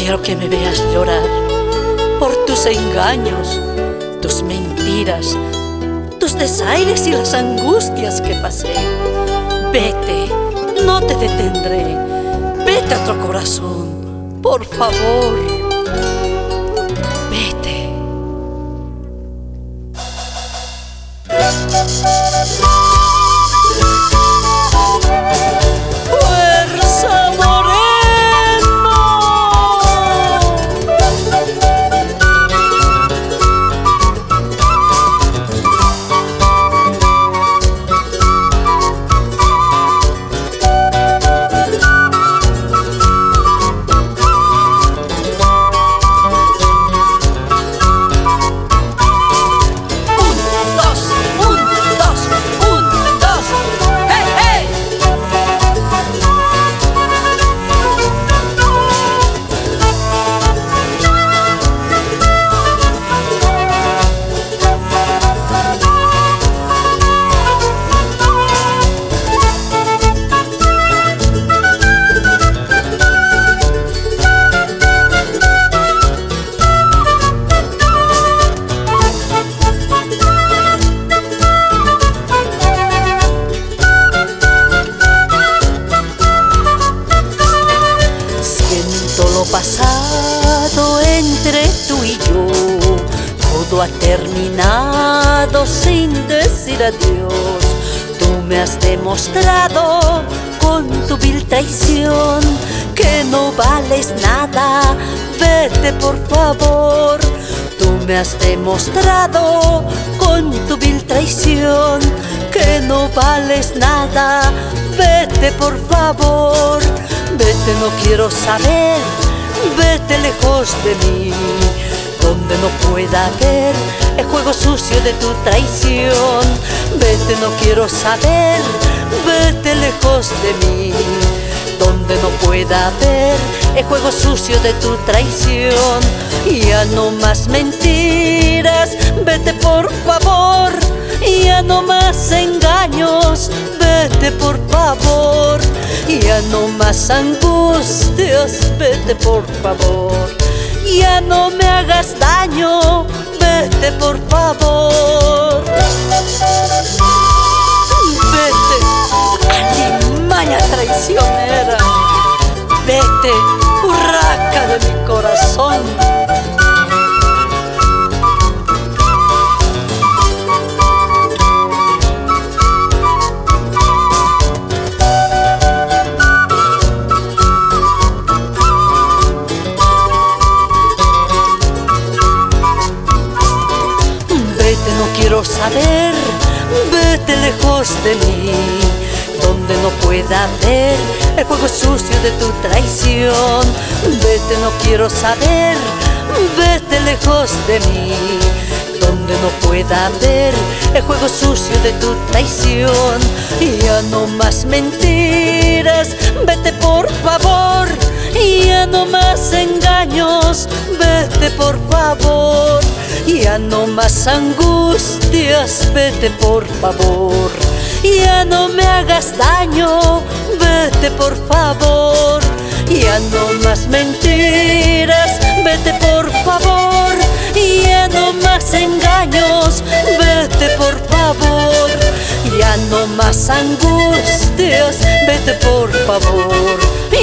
quiero que me veas llorar por tus engaños, tus mentiras, tus desaires y las angustias que pasé. Vete, no te detendré. Vete a otro corazón, por favor. Vete. ¡Fuerza, Moreno! Lo pasado entre tú y yo, todo ha terminado sin decir adiós. Tú me has demostrado con tu vil traición que no vales nada, vete por favor. Tú me has demostrado con tu vil traición que no vales nada, vete por favor. Vete, no quiero saber, vete lejos de mí, donde no pueda ver el juego sucio de tu traición. Vete, no quiero saber, vete lejos de mí, donde no pueda ver el juego sucio de tu traición. Ya no más mentiras, vete por favor. Ya no más engaños, vete por favor. Ya no más angustias, vete por favor. Ya no me hagas daño, vete por favor. Vete, alimaña traicionera. Vete, urraca de mi corazón. No quiero saber, vete lejos de mí, donde no pueda ver el juego sucio de tu traición. Vete, no quiero saber, vete lejos de mí, donde no pueda ver el juego sucio de tu traición. Ya no más mentiras, vete por favor. Ya no más engaños, vete por favor. Ya no más angustias, vete por favor. Ya no me hagas daño, vete por favor. Ya no más mentiras, vete por favor. Ya no más engaños, vete por favor. Ya no más angustias, vete por favor.